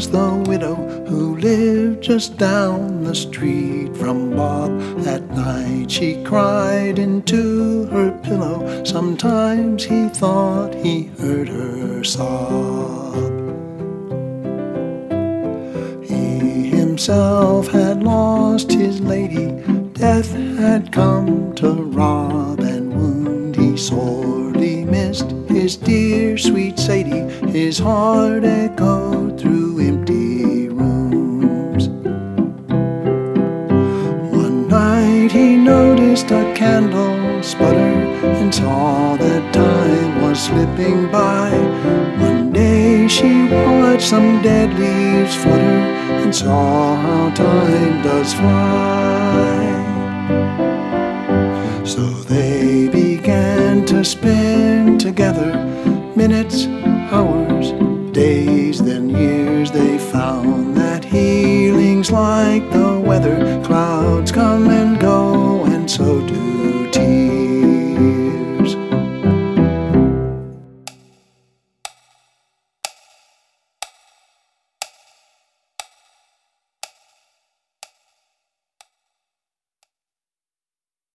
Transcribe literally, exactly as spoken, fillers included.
was the widow who lived just down the street from Bob. At night she cried into her pillow. Sometimes he thought he heard her sob. He himself had lost his lady. Death had come to rob and wound. He sorely missed his dear sweet Sadie. His heart echoed through empty rooms. One night he noticed a candle sputter and saw that time was slipping by. One day she watched some dead leaves flutter and saw how time does fly. So they began to spin together, minutes, hours, days, then years. They found that healing's like the weather.